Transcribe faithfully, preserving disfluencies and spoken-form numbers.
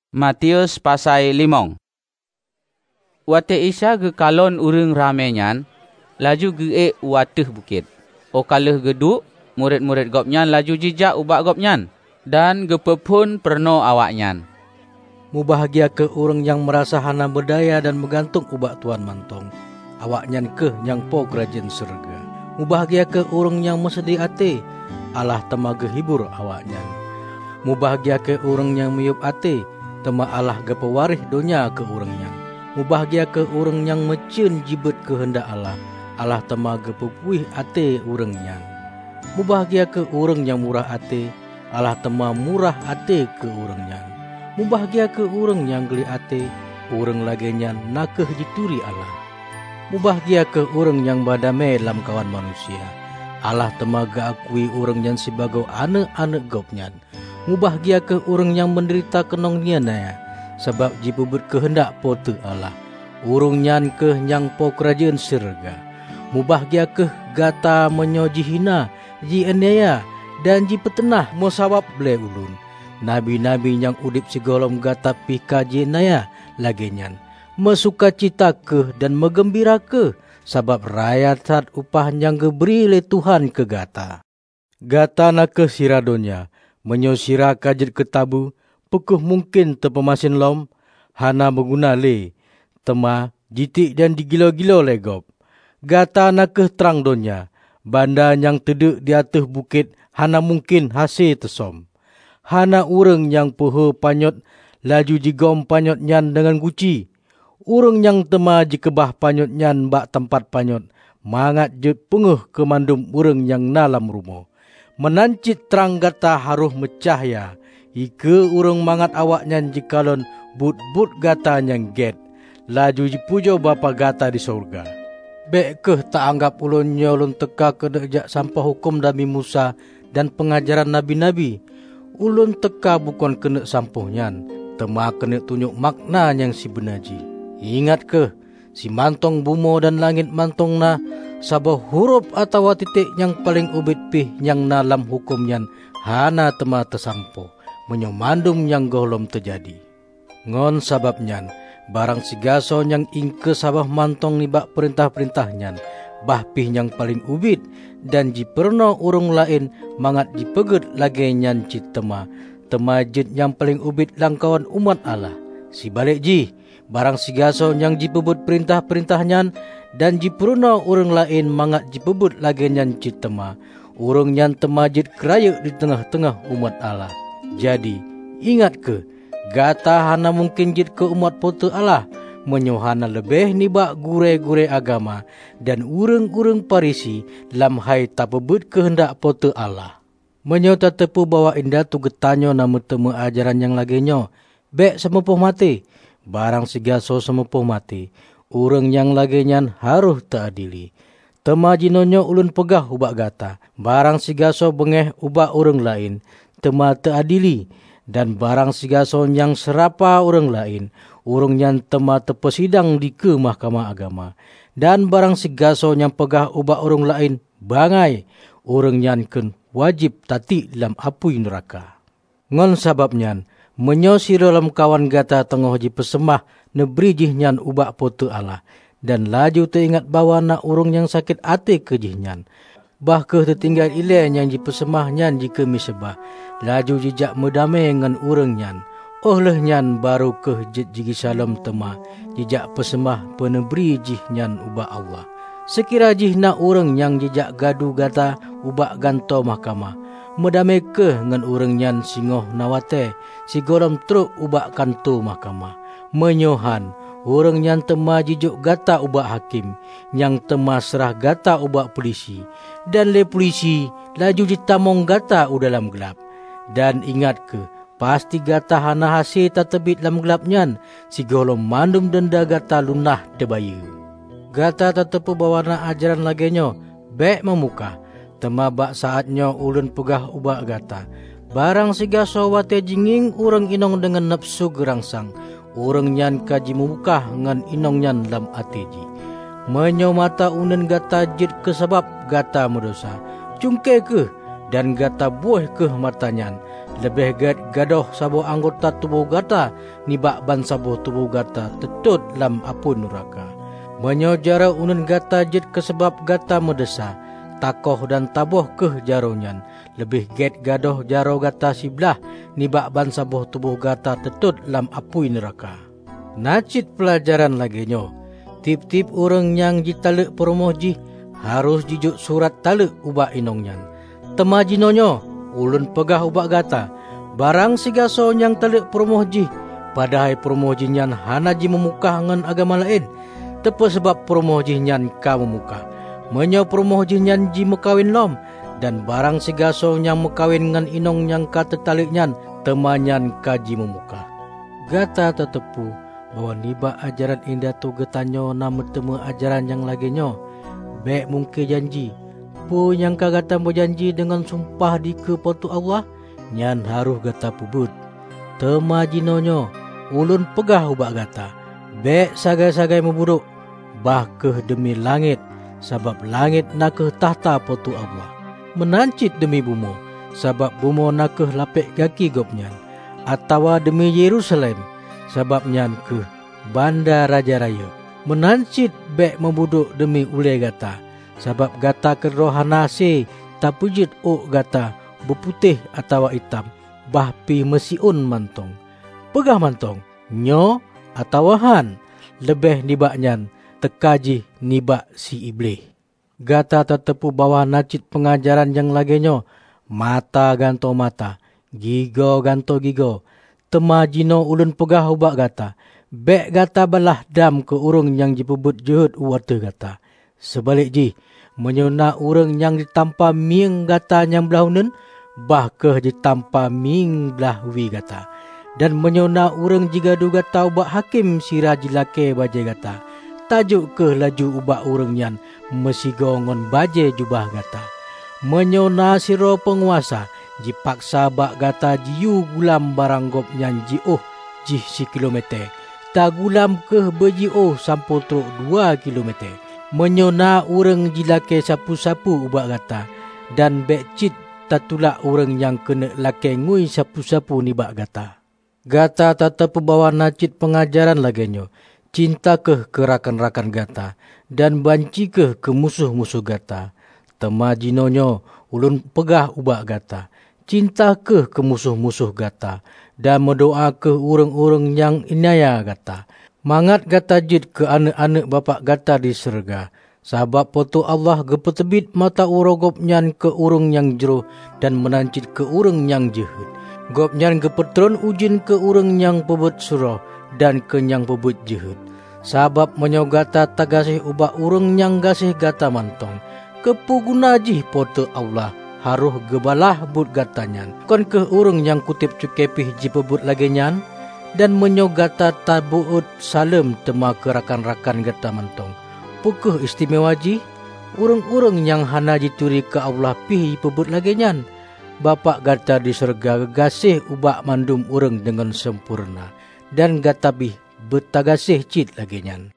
Matius pasai limong. Wate Isa ge kalon urang ramenyan, laju ge wateh bukit. O kaleh geduk, murid-murid gopnyan laju jijak ubak gopnyan, dan gepepun perno awaknyan. Mubahagia ke orang yang merasa hana berdaya dan bergantung ubak Tuhan mantong. Awaknyan ke yang po kerajaan surga. Mubahagia ke orang yang bersedih hati, Allah temaga hibur awaknyan. Mubahagia ke orang yang meyup hati, tema Allah gepewarih dunia ke orangnya. Mubahagia ke orang yang mecun jibet kehendak Allah, Allah temaga pepuih hati orangnya. Mubahagia ke orang yang murah hati, Allah tema murah hati ke orangnya. Mubahagia ke orang yang geli hati, orang lagenya nakeh dituri Allah. Mubahagia ke orang yang badamai dalam kawan manusia, Allah temaga akui orang yang sebagai anak-anak gopnyan. Mubahagia ke orang yang menderita kenong nianaya, sebab jipubut kehendak pote Allah. Orang nyan ke yang po kerajaan surga. Mubahagia ke gata menyojihina, ji aniaya dan ji petenah musawab ble ulun. Nabi-nabi yang udip segolom gata pika ji naya lagenyan. Mesuka cita ke dan megembira ke, sebab rakyat upah yang geberi le Tuhan ke gata. Gata na ke siradonya, menyosira kajit ketabu, pekuh mungkin tepemasin lom, hana berguna le, tema, jitik dan digilo-gilo legop. Gata nakeh terang donya, banda yang teduk di atas bukit, hana mungkin hasil tesom. Hana urang yang poho panyot, laju jigom panyot nyan dengan guci. Urang yang tema jikebah panyot nyan bak tempat panyot, mangat jut penguh kemandum urang yang nalam rumah. Menancit terang gata haruh mencahaya, ike urang mangat awaknyan jikalon but-but gata yang get, laju jipujo bapa gata di surga. Bek keh tak anggap ulun nyolun teka kedejak sampah hukum Nabi Musa dan pengajaran nabi-nabi. Ulun teka bukan kena sampuhnyan, tema kena tunjuk makna yang si benaji. Ingat ke, si mantong bumo dan langit mantong na, sabah huruf atau titik yang paling ubit pih yang nalam hukumnyan hana tema tersampo, menyomandum yang golom terjadi. Ngon sababnyan, barang sigaso yang ingke sabah mantong nibak perintah-perintahnyan, bah pih yang paling ubit, dan jiperno urung lain mangat jipeget lagi nyan cit tema, tema jit yang paling ubit langkawan umat Allah. Si balik ji, barang sigaso yang jipebut perintah-perintahnyan, dan jiperno urung lain mangat jipebut lagi nyan cit tema, urung nyan tema jit keraya di tengah-tengah umat Allah. Jadi, ingat ke, gata hana mungkin jit ke umat pote Allah, menyohana lebih nibak gure-gure agama dan urang-urang Parisi lam hai tapebut kehendak pote Allah. Menyota tepu bawa indah tu getanyo namu temu ajaran yang lagenyo, bek semepuh mati, barang sigaso semepuh mati, urang yang lagenyan haruh taadili. Tema jinonyo ulun pegah ubak gata, barang sigaso bengeh ubak urang lain, tema taadili, dan barang sigaso yang serapa urang lain, urang yang tema tepesidang di ke mahkamah agama. Dan barang sigaso yang pegah ubak urang lain, bangai, urang yang ken wajib tati dalam apui neraka. Ngon sababnyan, menyosi dalam kawan gata tengah ji pesemah neberi jihnyan ubak pote Allah, dan laju teringat bawa nak urang yang sakit hati ke jihnyan. Bahkah tertinggal ilen yang ji pesemahnya jika misebah, laju jejak medamai dengan urang nyan. Oleh nyan baru ke jit jigi salam tema, jejak pesemah peneberi jih nyan ubak Allah. Sekira jih nak urang yang jejak gadu gata ubak ganto mahkamah, medamai ke dengan urang nyan singoh nawate, si golom truk ubak kanto mahkamah. Menyohan, urang yang tema jijuk gata ubak hakim, yang tema serah gata ubak polisi, dan le polisi laju jitamong gata u dalam gelap. Dan ingat ke, pasti gata hana hasil tatebit dalam gelapnyan, si golom mandum denda gata lunah debaya. Gata tetepu bawana ajaran lagenyo, bek memuka, tema bak saatnya ulun pegah ubak gata. Barang sigaso wate jinging urang inong dengan nafsu gerangsang, urang nyan kaji memukah ngan inong nyan dalam ateji. Menyo mata unen gata jit ke sebab gata medosa. Cungke ke, dan gata buih ke matanyan. Lebih gad gadoh sabo anggota tubuh gata nibak ban sabo tubuh gata tetut lam apun neraka. Menyojara unun gata jid kesebab gata medesa, takoh dan taboh ke jaronyan. Lebih gad gadoh jaro gata sibelah nibak ban sabo tubuh gata tetut lam apui neraka. Nacit pelajaran lagi nyo. Tip-tip orang yang jitalek perumoh ji harus jijuk surat talek ubak inongyan. Temajinonyo ulun pegah ubak gata. Barang sigaso yang talek perumoh ji padahal perumoh ji nyan hana ji memukah ngan agama lain. Tepa sebab perumoh ji nyan ka memukah. Menyo perumoh ji nyan ji mekawin lom. Dan barang sigaso yang mekawin ngan inong yang kata talik nyan temanyan kaji memukah. Gata tetepu bahwa niba ajaran indah tu getanyo nama temu ajaran yang lagi nyo. Bek mungkin janji. Pu yang kagata berjanji dengan sumpah di kepotu Allah, nyan haruh gata pubut. Temajinonyo, ulun pegah ubak gata. Bek sagai-sagai memburuk, bah keh demi langit, sebab langit nakeh tahta potu Allah. Menancit demi bumo, sebab bumo nakeh lapek kaki gopnyan. Atawa demi Yerusalem, sebab nyan ke bandar Raja Raya. Menancit bek membuduk demi ule gata, sebab gata kerohana se tapujit ok gata berputih atawa hitam, bah pi mesiun mantong. Pegah mantong, nyo atawa han, lebih nibak nyan tekaji nibak si iblis. Gata tetepu bawah nacit pengajaran yang lagi nyo, mata ganto mata, gigo ganto gigo. Temajino ulun pegah ubak gata. Bek gata balah dam ke urung yang dipebut jehud uwata gata. Sebalik ji, menyuna urung yang ditampa mieng gata yang belahunan, bah ke ditampa mieng belah wi gata. Dan menyuna urung jika du gata ubak hakim siraji lake baje gata. Tajuk ke laju ubak urung yan mesigo ngon baje jubah gata. Menyona siro penguasa jipaksa bak gata jiu gulam barang gop nyan ji oh jih si kilometer. Ta gulam ke beji oh sampul truk dua kilometer. Menyona urung jilake sapu-sapu ubak gata. Dan bekcit tatulak urung yang kena lake ngui sapu-sapu nibak gata. Gata tata pembawa nacit pengajaran lagenyo. Cinta ke ke rakan-rakan gata dan banci ke ke musuh-musuh gata. Temajinonyo ulun pegah ubak gata. Cinta ke ke musuh-musuh gata dan mendoa ke urang-urang yang inaya gata. Mangat gata jid ke anak-anak bapak gata di surga. Sahabat potu Allah gepetebit mata urogop nyan ke urang yang jeruh dan menancit ke urang yang jehud. Gop nyan gepetron ujin ke urang yang pebut surah dan kenyang pebut jehud. Sabab menyogata tagasih ubak urung yang gasih gata mantong. Kepuguna jih pote Allah haruh gebalah but gatanyan. Kon ke urung yang kutip cukepih jipebut lagi nyan. Dan menyogata tabuut salam tema ke rakan-rakan gata mantong. Pukuh istimewa jih. Urung-urung yang hana jituri ke Allah pih jipebut lagi nyan. Bapak gata di surga gasih ubak mandum urung dengan sempurna. Dan gata bih betagasih cit lagi nyan.